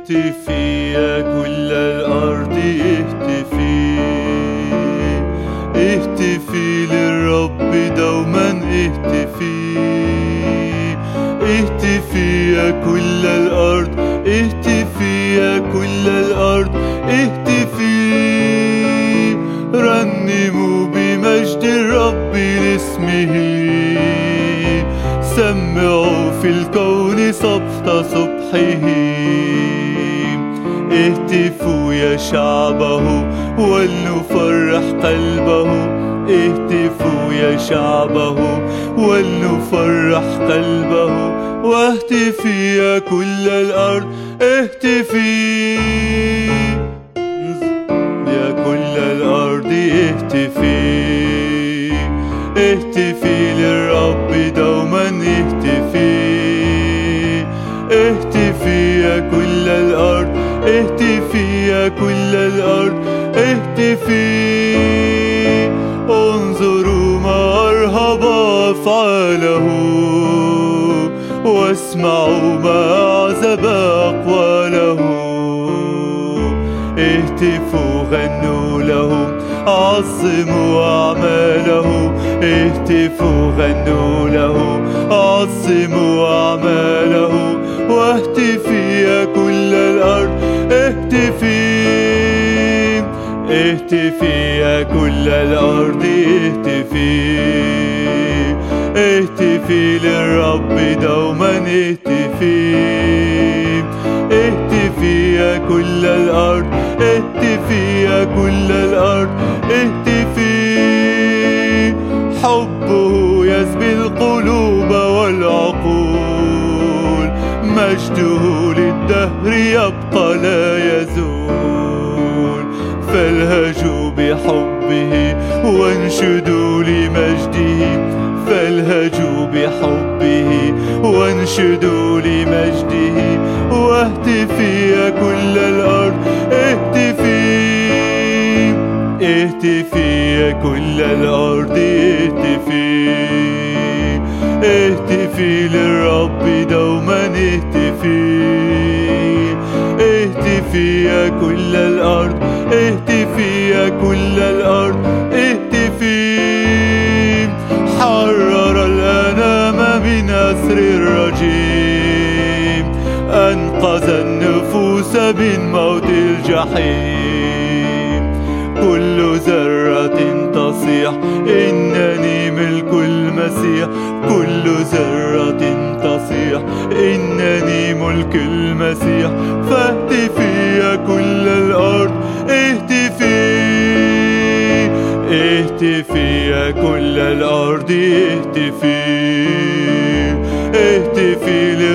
اهتفي يا كل الأرض اهتفي، اهتفي للرب دوما اهتفي، اهتفي يا كل الأرض، اهتفي يا كل الأرض اهتفي، رنموا بمجد الرب لاسمه، سمعوا في الكون صفت صبحه، اهتفوا يا شعبه ولنفرح قلبه، اهتفوا يا شعبه ولنفرح قلبه، واهتفي يا كل الأرض اهتفي، يا كل الأرض اهتفي، اهتفي للرب دوما اهتفي، اهتفي يا كل الأرض، اهتفي يا كل الأرض اهتفي، انظروا ما أرهب أفعاله، واسمعوا ما أعزب أقواله، اهتفوا غنوا له عظموا أعماله، اهتفوا غنوا له عظموا أعماله، واهتفي يا كل الأرض اهتفي، اهتفي يا كل الأرض اهتفي، اهتفي للرب دوما اهتفي، اهتفي يا كل الأرض، اهتفي يا كل الأرض اهتفي، حبه يسبي القلوب والعقول، مجده للدهر يبقى لا يزول، فالهجوا بحبه وانشدوا لمجده، فالهجوا بحبه وانشدوا لمجده، واهتفي يا كل الأرض اهتفي، اهتفي يا كل الأرض اهتفي، اهتفي للرب دوما اهتفي، اهتفي يا كل الأرض، اهتفي يا كل الأرض اهتفي، حرر الأنام من أسر الرجيم، أنقذ النفوس من موت الجحيم، كل ذرة تصيح إنني ملك المسيح، كل ذرة تصيح إنني ملك المسيح، فاهتفي يا كل الأرض اهتفي، اهتفي يا كل الأرض اهتفي، اهتفي